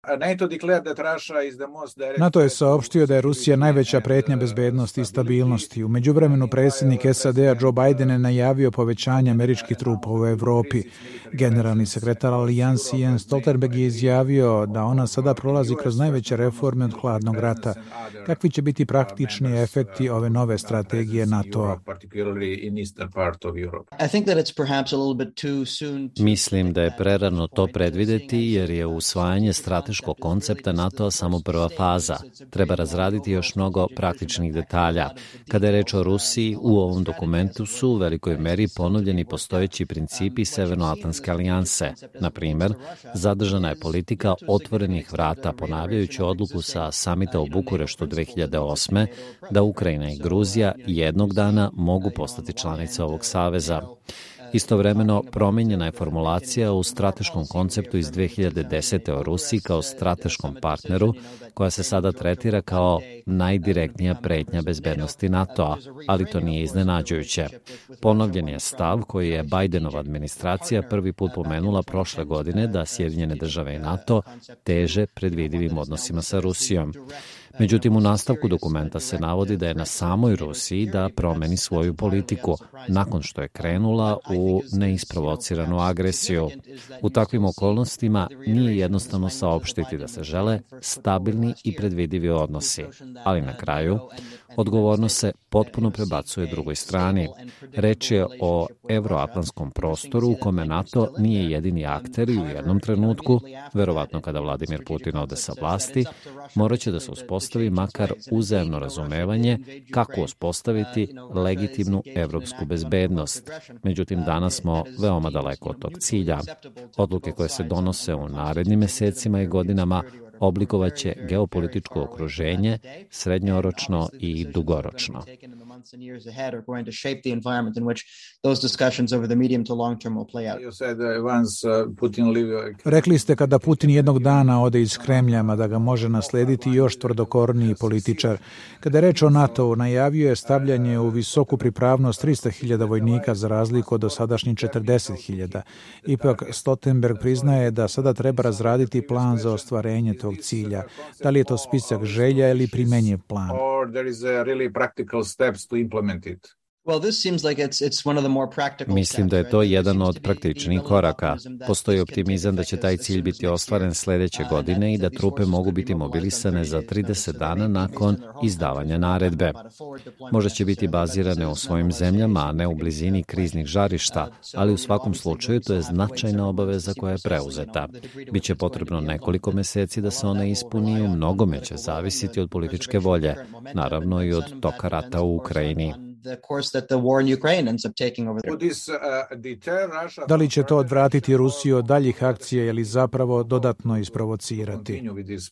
NATO je saopštio da je Rusija najveća pretnja bezbednosti i stabilnosti. U međuvremenu predsjednik SAD-a Joe Biden je najavio povećanje američkih trupa u Evropi. Generalni sekretar alijansi Jens Stoltenberg je izjavio da ona sada prolazi kroz najveće reforme od hladnog rata. Kakvi će biti praktični efekti ove nove strategije NATO-a? Mislim da je prerano to predvideti jer je usvajanje strateškog koncepta NATO-a samo prva faza. Treba razraditi još mnogo praktičnih detalja. Kada je reč o Rusiji, u ovom dokumentu su u velikoj meri ponovljeni postojeći principi Severnoatlantske alijanse. Na primjer, zadržana je politika otvorenih vrata, ponavljajući odluku sa samita u Bukureštu 2008. da Ukrajina i Gruzija jednog dana mogu postati članice ovog saveza. Istovremeno, promenjena je formulacija u strateškom konceptu iz 2010. o Rusiji kao strateškom partneru, koja se sada tretira kao najdirektnija pretnja bezbednosti NATO-a, ali to nije iznenađujuće. Ponovljen je stav koji je Bidenova administracija prvi put pomenula prošle godine da Sjedinjene države i NATO teže predvidivim odnosima sa Rusijom. Međutim, u nastavku dokumenta se navodi da je na samoj Rusiji da promeni svoju politiku, nakon što je krenula u neisprovociranu agresiju. U takvim okolnostima nije jednostavno saopštiti da se žele stabilni i predvidivi odnosi, ali na kraju odgovornost se potpuno prebacuje drugoj strani. Reč je o evroatlantskom prostoru u kome NATO nije jedini akter i u jednom trenutku, verovatno kada Vladimir Putin ode sa vlasti, morat će da se uspostavi makar uzajamno razumevanje kako uspostaviti legitimnu evropsku bezbednost. Međutim, danas smo veoma daleko od tog cilja. Odluke koje se donose u narednim mesecima i godinama oblikovaće geopolitičko okruženje srednjoročno i dugoročno. Rekli ste kada Putin jednog dana ode iz Kremlja, da ga može naslediti još tvrdokorniji političar. Kada je reč o NATO-u, najavio je stavljanje u visoku pripravnost 300.000 vojnika za razliku od dosadašnjih 40.000. Ipak Stoltenberg priznaje da sada treba razraditi plan za ostvarenje tog cilja. Da li je to spisak želja ili primenjiv plan? Mislim da je to jedan od praktičnih koraka. Postoji optimizam da će taj cilj biti ostvaren sledeće godine i da trupe mogu biti mobilisane za 30 dana nakon izdavanja naredbe. Možda će biti bazirane u svojim zemljama, a ne u blizini kriznih žarišta, ali u svakom slučaju to je značajna obaveza koja je preuzeta. Biće potrebno nekoliko meseci da se ona ispuni i u mnogome će zavisiti od političke volje, naravno i od toka rata u Ukrajini. Da li će to odvratiti Rusiju od daljih akcija ili zapravo dodatno isprovocirati?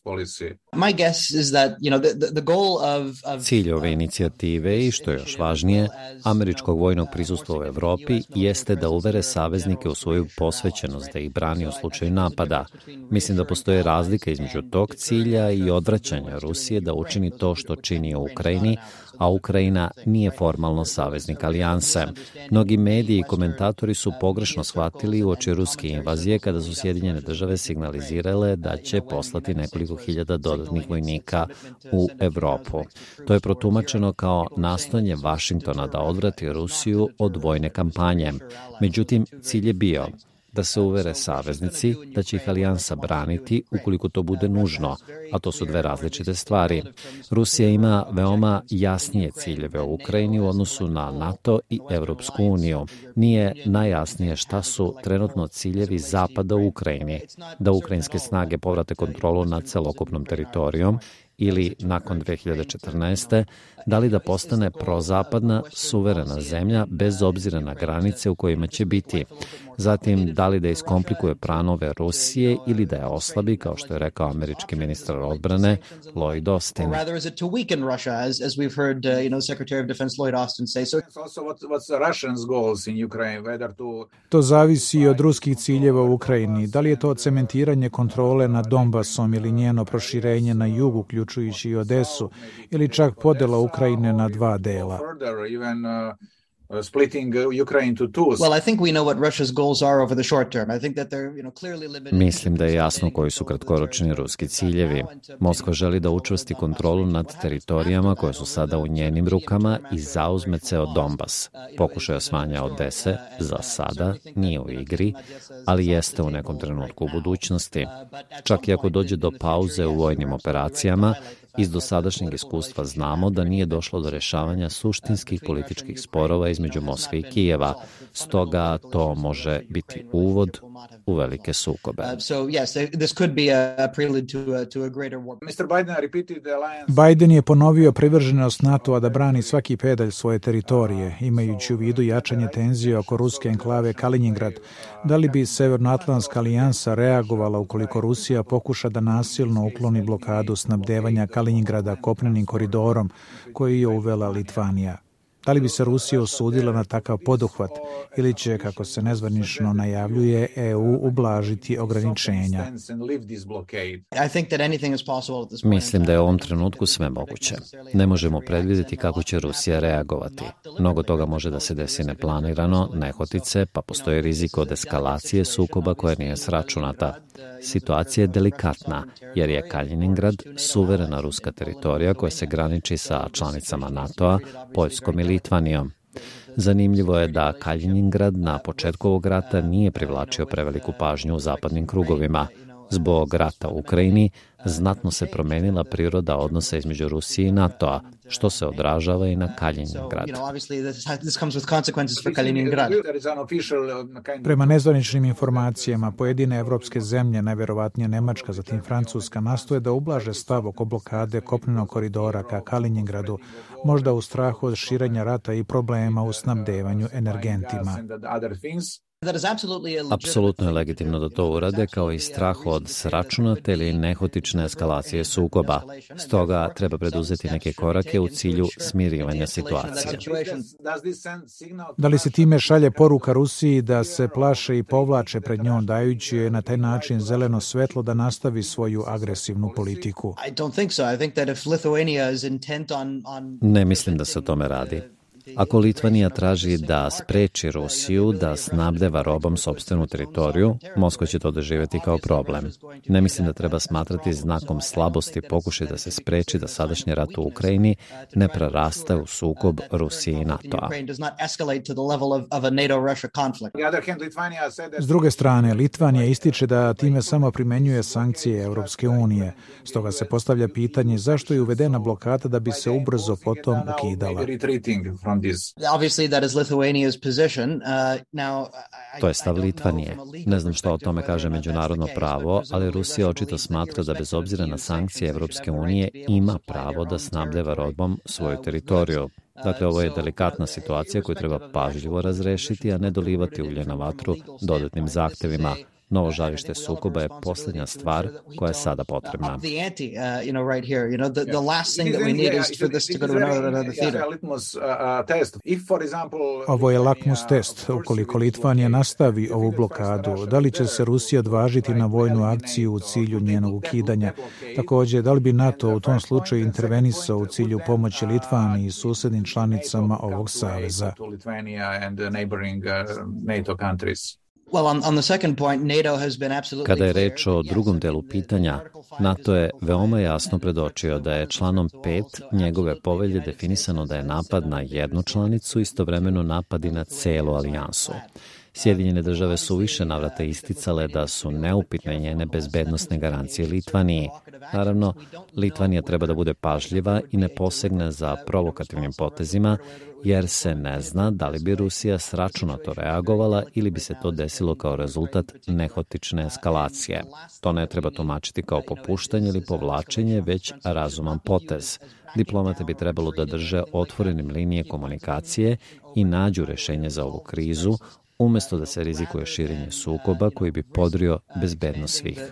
Cilj ove inicijative i, što je još važnije, američkog vojnog prisustva u Evropi jeste da uvere saveznike u svoju posvećenost da ih brani u slučaju napada. Mislim da postoje razlika između tog cilja i odvraćanja Rusije da učini to što čini u Ukrajini, a Ukrajina nije formalno saveznik alijanse. Mnogi mediji i komentatori su pogrešno shvatili uoči ruske invazije kada su Sjedinjene države signalizirale da će poslati nekoliko hiljada dodatnih vojnika u Evropu. To je protumačeno kao nastojanje Vašingtona da odvrati Rusiju od vojne kampanje. Međutim, cilj je bio da se uvere saveznici da će ih alijansa braniti ukoliko to bude nužno, a to su dve različite stvari. Rusija ima veoma jasnije ciljeve u Ukrajini u odnosu na NATO i Evropsku uniju. Nije najjasnije šta su trenutno ciljevi Zapada u Ukrajini, da ukrajinske snage povrate kontrolu nad celokupnom teritorijom ili, nakon 2014. da li da postane prozapadna, suverena zemlja bez obzira na granice u kojima će biti. Zatim, da li da iskomplikuje planove Rusije ili da je oslabi, kao što je rekao američki ministar odbrane Lloyd Austin. To zavisi i od ruskih ciljeva u Ukrajini. Da li je to cementiranje kontrole nad Donbasom ili njeno proširenje na jug, uključujući i Odesu, ili čak podela Ukrajine na dva dela? Mislim da je jasno koji su kratkoročni ruski ciljevi. Moskva želi da učvrsti kontrolu nad teritorijama koje su sada u njenim rukama i zauzme ceo Donbas. Pokušaj osvajanja Odese za sada nije u igri, ali jeste u nekom trenutku u budućnosti. Čak i ako dođe do pauze u vojnim operacijama, iz dosadašnjeg iskustva znamo da nije došlo do rešavanja suštinskih političkih sporova između Moskve i Kijeva, stoga to može biti uvod u velike sukobe. Biden je ponovio privrženost NATO-a da brani svaki pedalj svoje teritorije, imajući u vidu jačanje tenzije oko ruske enklave Kaliningrad. Da li bi Severnoatlantska alijansa reagovala ukoliko Rusija pokuša da nasilno ukloni blokadu snabdevanja Kaliningrada kopnenim koridorom koji je uvela Litvanija? Da li bi se Rusija osudila na takav poduhvat ili će, kako se nezvanično najavljuje, EU ublažiti ograničenja? Mislim da je u ovom trenutku sve moguće. Ne možemo predvidjeti kako će Rusija reagovati. Mnogo toga može da se desi neplanirano, nehotice, pa postoji rizik od eskalacije sukoba koja nije sračunata. Situacija je delikatna, jer je Kaliningrad suverena ruska teritorija koja se graniči sa članicama NATO-a, Poljskom i Litvanijom. Zanimljivo je da Kaliningrad na početku ovog rata nije privlačio preveliku pažnju u zapadnim krugovima. Zbog rata u Ukrajini znatno se promenila priroda odnosa između Rusije i NATO-a, što se odražava i na Kaliningrad. Prema nezvaničnim informacijama, pojedine evropske zemlje, najverovatnije Nemačka, zatim Francuska, nastoje da ublaže stav oko blokade kopnenog koridora ka Kaliningradu, možda u strahu od širenja rata i problema u snabdevanju energentima. Apsolutno je legitimno da to urade, kao i strah od sračunate ili nehotične eskalacije sukoba. Stoga treba preduzeti neke korake u cilju smirivanja situacije. Da li se time šalje poruka Rusiji da se plaše i povlače pred njom, dajući joj na taj način zeleno svetlo da nastavi svoju agresivnu politiku? Ne mislim da se o tome radi. Ako Litvanija traži da spreči Rusiju da snabdeva robom sopstvenu teritoriju, Moskva će to doživjeti kao problem. Ne mislim da treba smatrati znakom slabosti pokušaj da se spreči da sadašnji rat u Ukrajini ne preraste u sukob Rusije i NATO-a. S druge strane, Litvanija ističe da time samo primenjuje sankcije Europske unije. Stoga se postavlja pitanje zašto je uvedena blokada da bi se ubrzo potom ukidala. To je stav Litvanije. Ne znam što o tome kaže međunarodno pravo, ali Rusija očito smatra da bez obzira na sankcije Evropske unije ima pravo da snabdeva robom svoju teritoriju. Dakle, ovo je delikatna situacija koju treba pažljivo razrešiti, a ne dolivati ulje na vatru dodatnim zahtevima. Novo žarište sukoba je posljednja stvar koja je sada potrebna. Ovo je lakmus test. Ukoliko Litvanija nastavi ovu blokadu, da li će se Rusija odvažiti na vojnu akciju u cilju njenog ukidanja? Također, da li bi NATO u tom slučaju intervenisao u cilju pomoći Litvaniji i susednim članicama ovog saveza? Kada je reč o drugom delu pitanja, NATO je veoma jasno predočio da je članom 5 njegove povelje definisano da je napad na jednu članicu istovremeno napad i na celu alijansu. Sjedinjene države su više navrata isticale da su neupitne njene bezbednosne garancije Litvaniji. Naravno, Litvanija treba da bude pažljiva i ne posegne za provokativnim potezima, jer se ne zna da li bi Rusija sračunato reagovala ili bi se to desilo kao rezultat nehotične eskalacije. To ne treba tumačiti kao popuštanje ili povlačenje, već razuman potez. Diplomate bi trebalo da drže otvorenim linije komunikacije i nađu rešenje za ovu krizu, umjesto da se rizikuje širenje sukoba koji bi podrio bezbednost svih.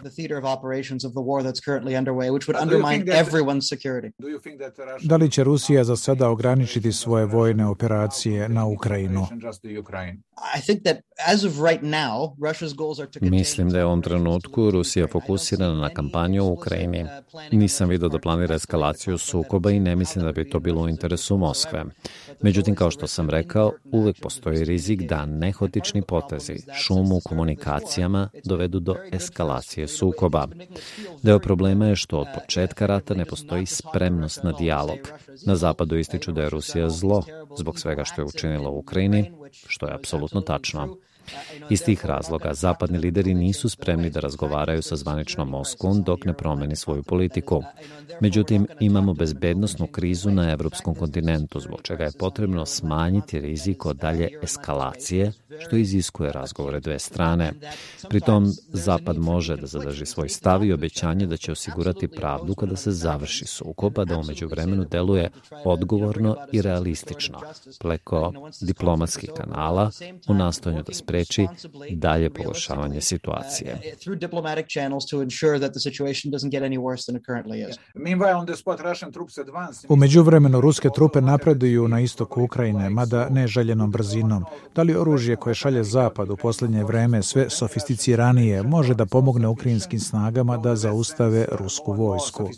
Da li će Rusija za sada ograničiti svoje vojne operacije na Ukrajinu? Mislim da je u ovom trenutku Rusija fokusirana na kampanju u Ukrajini. Nisam vidio da planira eskalaciju sukoba i ne mislim da bi to bilo u interesu Moskve. Međutim, kao što sam rekao, uvek postoji rizik da nehotični potezi, šum u komunikacijama dovedu do eskalacije sukoba. Deo problema je što od početka rata ne postoji spremnost na dijalog. Na zapadu ističu da je Rusija zlo zbog svega što je učinila u Ukrajini, što je apsolutno tačno. Iz tih razloga, zapadni lideri nisu spremni da razgovaraju sa zvaničnom Moskvom dok ne promeni svoju politiku. Međutim, imamo bezbednosnu krizu na evropskom kontinentu, zbog čega je potrebno smanjiti rizik od dalje eskalacije, što iziskuje razgovore dve strane. Pritom, Zapad može da zadrži svoj stav i obećanje da će osigurati pravdu kada se završi sukob, a da u međuvremenu deluje odgovorno i realistično, preko diplomatskih kanala, u nastojanju da spreči dalje pogoršavanje situacije. U međuvremenu ruske trupe napreduju na istoku Ukrajine, mada neželjenom brzinom. Da li oružje koje šalje Zapad u posljednje vreme sve sofisticiranije može da pomogne ukrajinskim snagama da zaustave rusku vojsku?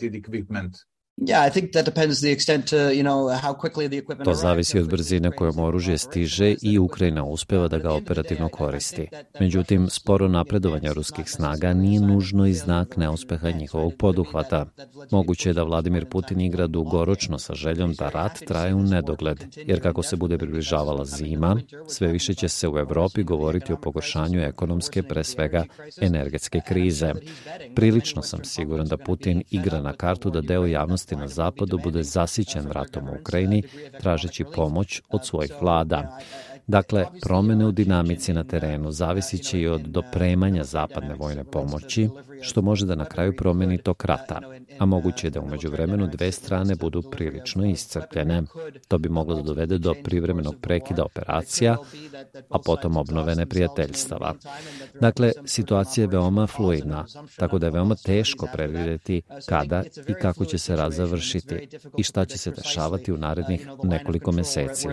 To zavisi od brzine kojom oružje stiže i Ukrajina uspeva da ga operativno koristi. Međutim, sporo napredovanje ruskih snaga nije nužno i znak neuspeha njihovog poduhvata. Moguće je da Vladimir Putin igra dugoročno sa željom da rat traje u nedogled, jer kako se bude približavala zima, sve više će se u Evropi govoriti o pogoršanju ekonomske, pre svega energetske krize. Prilično sam siguran da Putin igra na kartu da deo javnosti na zapadu bude zasićen ratom u Ukrajini, tražeći pomoć od svojih vlada. Dakle, promene u dinamici na terenu zavisit će i od dopremanja zapadne vojne pomoći, što može da na kraju promeni tok rata, a moguće je da u međuvremenu dve strane budu prilično iscrpljene. To bi moglo da dovede do privremenog prekida operacija, a potom obnove neprijateljstava. Dakle, situacija je veoma fluidna, tako da je veoma teško predvideti kada i kako će se rat završiti i šta će se dešavati u narednih nekoliko meseci.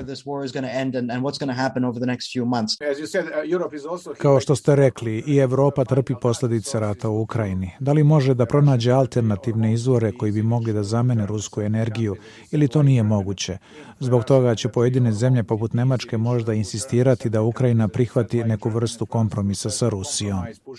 Kao što ste rekli, i Evropa trpi posljedice rata u Ukrajini. Da li može da pronađe alternativne izvore koji bi mogli da zamene rusku energiju ili to nije moguće? Zbog toga će pojedine zemlje poput Nemačke možda insistirati da Ukrajina prihvati neku vrstu kompromisa sa Rusijom.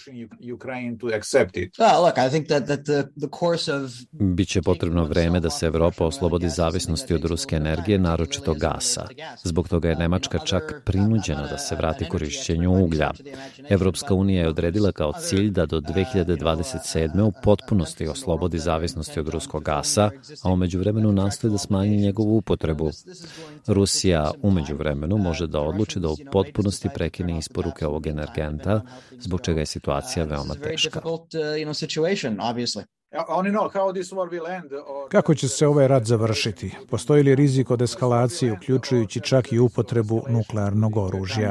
Biće potrebno vreme da se Evropa oslobodi zavisnosti od ruske energije, naročito gasa. Zbog toga je Nemačka čak prinuđena da se vrati korišćenju uglja. Evropska unija je odredila kao cilj da do 2027. u potpunosti oslobodi zavisnosti od ruskog gasa, a u međuvremenu nastoji da smanji njegovu upotrebu. Rusija u međuvremenu može da odluči da u potpunosti prekine isporuke ovog energenta, zbog čega je situacija veoma teška. Kako će se ovaj rat završiti? Postoji li rizik od eskalacije, uključujući čak i upotrebu nuklearnog oružja?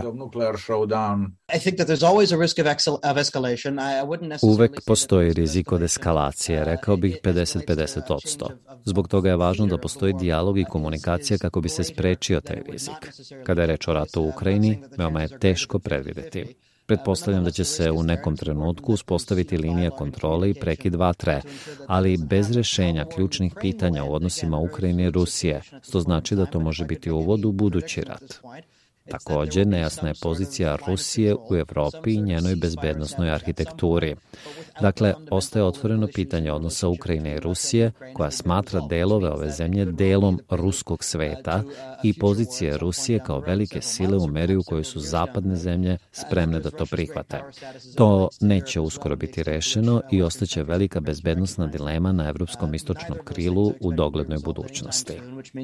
Uvek postoji rizik od eskalacije, rekao bih 50-50%. Zbog toga je važno da postoji dijalog i komunikacija kako bi se sprečio taj rizik. Kada je reč o ratu u Ukrajini, veoma je teško predvideti. Pretpostavljam da će se u nekom trenutku uspostaviti linija kontrole i prekid vatre, ali bez rešenja ključnih pitanja u odnosima Ukrajine i Rusije, što znači da to može biti uvod u budući rat. Također, nejasna je pozicija Rusije u Evropi i njenoj bezbednosnoj arhitekturi. Dakle, ostaje otvoreno pitanje odnosa Ukrajine i Rusije, koja smatra delove ove zemlje delom ruskog sveta i pozicije Rusije kao velike sile u meri u kojoj su zapadne zemlje spremne da to prihvate. To neće uskoro biti rešeno i ostaće velika bezbednosna dilema na evropskom istočnom krilu u doglednoj budućnosti.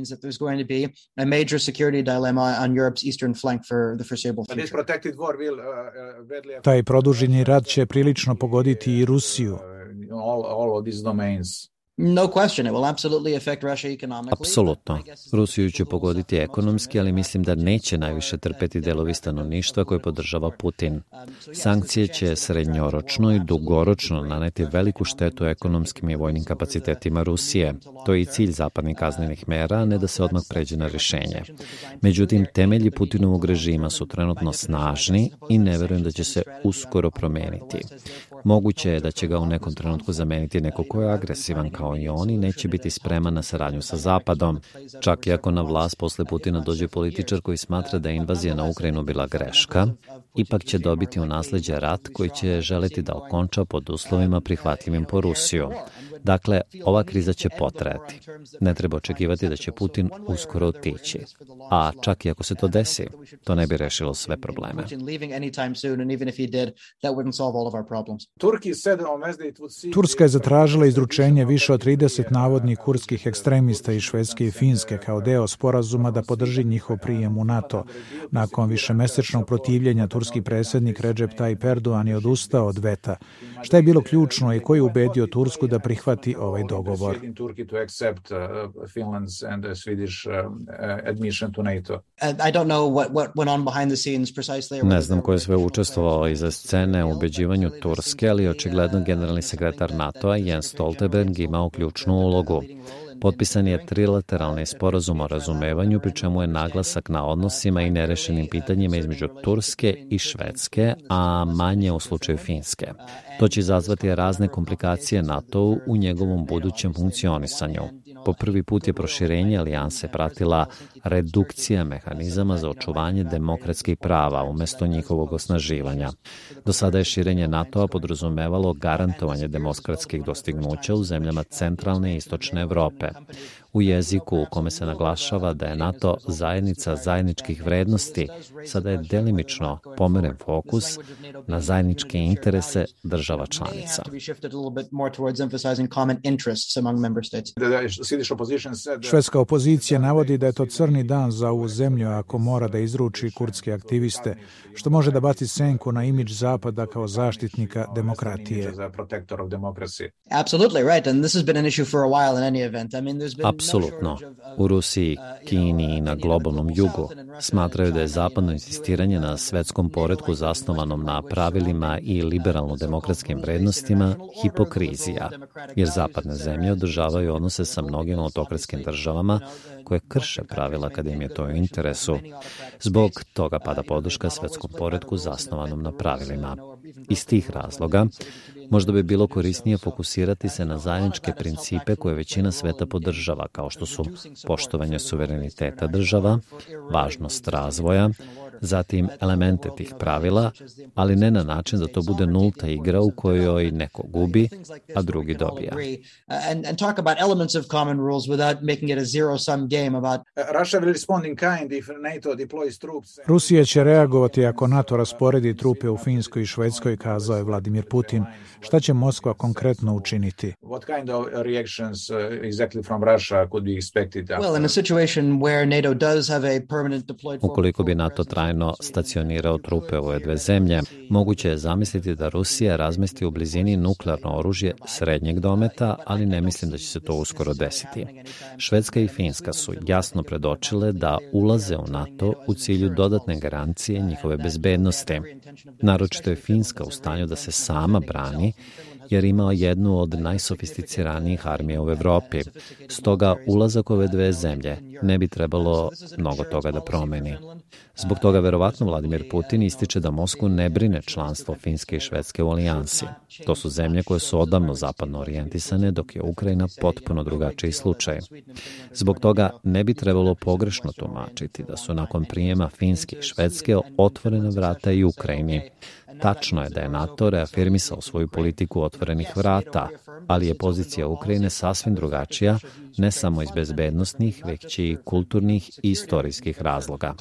Taj produženi rat će prilično pogoditi i Rusiju. Apsolutno. Rusiju će pogoditi ekonomski, ali mislim da neće najviše trpeti delovi stanovništva koje podržava Putin. Sankcije će srednjoročno i dugoročno naneti veliku štetu ekonomskim i vojnim kapacitetima Rusije. To je i cilj zapadnih kaznenih mera, a ne da se odmah pređe na rješenje. Međutim, temelji Putinovog režima su trenutno snažni i ne verujem da će se uskoro promeniti. Moguće je da će ga u nekom trenutku zameniti neko ko je agresivan kao i on i neće biti spreman na saradnju sa Zapadom. Čak i ako na vlast posle Putina dođe političar koji smatra da je invazija na Ukrajinu bila greška, ipak će dobiti u nasleđe rat koji će želeti da okonča pod uslovima prihvatljivim po Rusiju. Dakle, ova kriza će potrajati. Ne treba očekivati da će Putin uskoro otići. A čak i ako se to desi, to ne bi rešilo sve probleme. Turska je zatražila izručenje više od 30 navodnih kurdskih ekstremista iz Švedske i Finske kao deo sporazuma da podrži njihov prijem u NATO. Nakon višemesečnog protivljenja turski predsjednik Recep Tayyip Erdogan je odustao od veta. Šta je bilo ključno i ko je ubedio Tursku da prihvati ovaj dogovor? Ne znam ko je sve učestvovao iza scene u ubeđivanju Turske, ali očigledno generalni sekretar NATO-a Jens Stoltenberg imao ključnu ulogu. Potpisan je trilateralni sporazum o razumevanju, pri čemu je naglasak na odnosima i nerešenim pitanjima između Turske i Švedske, a manje u slučaju Finske. To će izazvati razne komplikacije NATO-u u njegovom budućem funkcionisanju. Po prvi put je proširenje alijanse pratila redukcija mehanizama za očuvanje demokratskih prava umjesto njihovog osnaživanja. Do sada je širenje NATO-a podrazumevalo garantovanje demokratskih dostignuća u zemljama centralne i istočne Evrope. U jeziku u kome se naglašava da je NATO zajednica zajedničkih vrednosti, sada je delimično pomeren fokus na zajedničke interese država članica. Švedska opozicija navodi da je to crni dan za ovu zemlju ako mora da izruči kurdske aktiviste, što može da baci senku na imidž Zapada kao zaštitnika demokratije. Apsolutno. U Rusiji, Kini i na globalnom jugu smatraju da je zapadno insistiranje na svetskom poretku zasnovanom na pravilima i liberalno-demokratskim vrednostima hipokrizija, jer zapadne zemlje održavaju odnose sa mnogim autokratskim državama koje krše pravila kada im je to u interesu. Zbog toga pada podrška svetskom poretku zasnovanom na pravilima. Iz tih razloga možda bi bilo korisnije fokusirati se na zajedničke principe koje većina sveta podržava, kao što su poštovanje suvereniteta država, važnost razvoja, zatim elemente tih pravila, ali ne na način da to bude nulta igra u kojoj neko gubi, a drugi dobija. Rusija će reagovati ako NATO rasporedi trupe u Finskoj i Švedskoj, kazao je Vladimir Putin. Šta će Moskva konkretno učiniti? Ukoliko bi NATO trajno stacionirao trupe u ove dve zemlje, moguće je zamisliti da Rusija razmesti u blizini nuklearno oružje srednjeg dometa, ali ne mislim da će se to uskoro desiti. Švedska i Finska su jasno predočile da ulaze u NATO u cilju dodatne garancije njihove bezbednosti. Naročito je Finska u stanju da se sama brani, jer ima jednu od najsofisticiranijih armija u Evropi. Stoga ulazak ove dve zemlje ne bi trebalo mnogo toga da promeni. Zbog toga verovatno Vladimir Putin ističe da Moskvu ne brine članstvo Finske i Švedske u alijansi. To su zemlje koje su odavno zapadno orijentisane, dok je Ukrajina potpuno drugačiji slučaj. Zbog toga ne bi trebalo pogrešno tumačiti da su nakon prijema Finske i Švedske otvorena vrata i Ukrajini. Tačno je da je NATO reafirmisao svoju politiku otvorenih vrata, ali je pozicija Ukrajine sasvim drugačija, ne samo iz bezbednosnih, već i kulturnih i istorijskih razloga.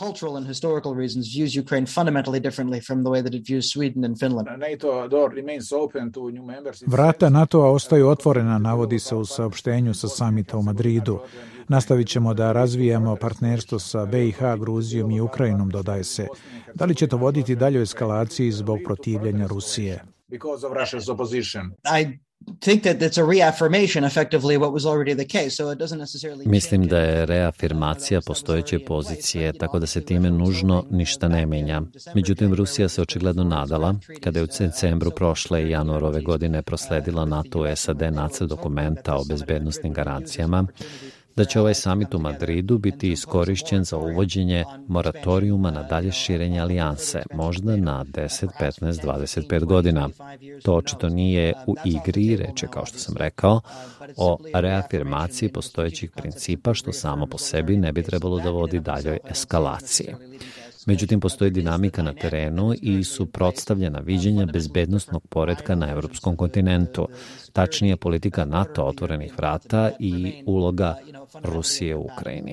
Vrata NATO-a ostaju otvorena, navodi se u saopštenju sa samita u Madridu. Nastavit ćemo da razvijamo partnerstvo sa BiH, Gruzijom i Ukrajinom, dodaje se. Da li će to voditi daljoj eskalaciji zbog protivljenja Rusije? Mislim da je reafirmacija postojeće pozicije, tako da se time nužno ništa ne menja. Međutim, Rusija se očigledno nadala, kada je u decembru prošle i januar ove godine prosledila NATO u SAD nacrt dokumenta o bezbednosnim garancijama, da će ovaj samit u Madridu biti iskorišćen za uvođenje moratorijuma na dalje širenje alijanse, možda na 10, 15, 25 godina. To očito nije u igri, reč je, kao što sam rekao, o reafirmaciji postojećih principa, što samo po sebi ne bi trebalo da vodi daljoj eskalaciji. Međutim, postoji dinamika na terenu i suprotstavljena viđenja bezbednosnog poretka na evropskom kontinentu, tačnije politika NATO otvorenih vrata i uloga Rusije u Ukrajini.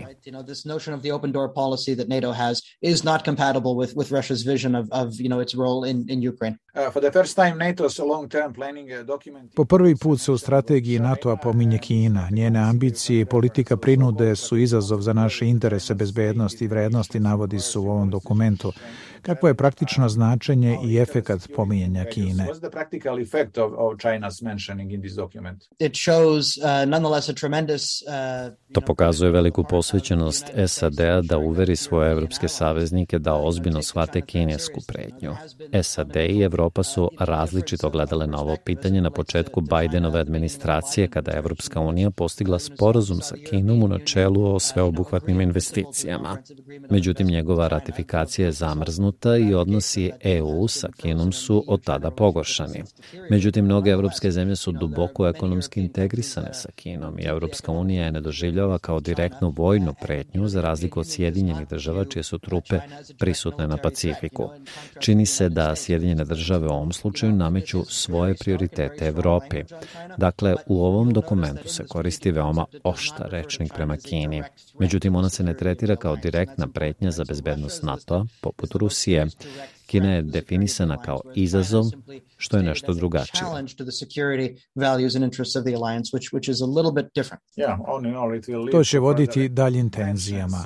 Po prvi put se u strategiji NATO-a pominje Kina. Njene ambicije i politika prinude su izazov za naše interese bezbednosti i vrednosti, navodi se u ovom dokumentu. Kakvo je praktično značenje i efekat pominjanja Kine? To pokazuje veliku posvećenost SAD-a da uveri svoje evropske saveznike da ozbiljno shvate kinesku pretnju. SAD i Evropa su različito gledale na ovo pitanje na početku Bajdenove administracije, kada je Evropska unija postigla sporazum sa Kinom u načelu o sveobuhvatnim investicijama. Međutim, njegova ratifikacija je zamrznuta i odnosi EU sa Kinom su od tada pogoršani. Međutim, mnoge evropske zemlje su duboko ekonomski integrisane sa Kinom i Evropska unija je ne doživljava kao direktnu vojnu pretnju za razliku od Sjedinjenih država čije su trupe prisutne na Pacifiku. Čini se da Sjedinjene države u ovom slučaju nameću svoje prioritete Evropi. Dakle, u ovom dokumentu se koristi veoma oštar rečnik prema Kini. Međutim, ona se ne tretira kao direktna pretnja za bezbednost NATO-a, poput Rusije. Kina je definisana kao izazov, što je nešto drugačije. To će voditi daljim tenzijama.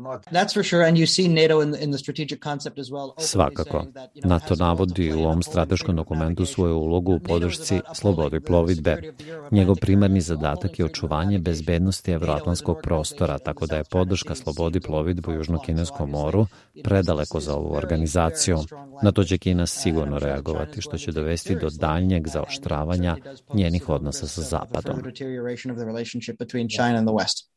Svakako. NATO navodi u ovom strateškom dokumentu svoju ulogu u podršci slobodi plovidbe. Njegov primarni zadatak je očuvanje bezbednosti evroatlantskog prostora, tako da je podrška slobodi plovidbe u Južnokineskom moru predaleko za ovu organizaciju. Na to će Kina sigurno reagovati, što će dovesti do daljnjeg zaoštravanja njenih odnosa sa Zapadom.